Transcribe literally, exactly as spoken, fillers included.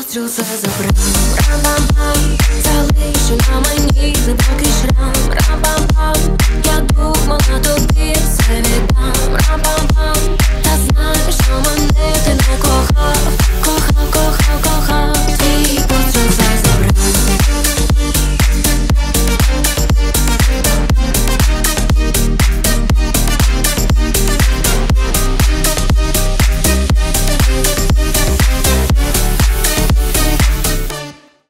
постріл це забрав. Рам-бам-бам, залишив на мені глибокий шрам. Рам-бам-бам, я думала